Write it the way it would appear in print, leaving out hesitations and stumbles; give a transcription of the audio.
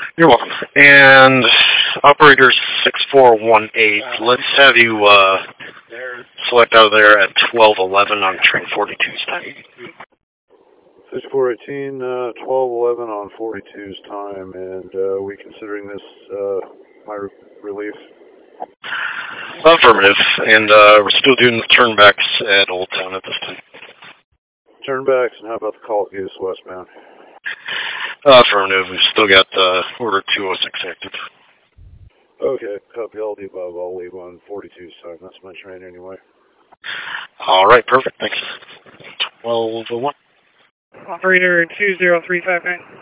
You're welcome. And operator 6418, let's have you select out of there at 1211 on train 42's time. 6418, 1211 on 42's time, and we considering this my relief? Affirmative, and we're still doing the turnbacks at Old Town at this time. Turnbacks, and how about the call case westbound? Affirmative, we've still got order 206 active. Okay, copy all the above. I'll leave on 42's time. That's my train anyway. All right, perfect. Thanks. 1201. Operator 20359.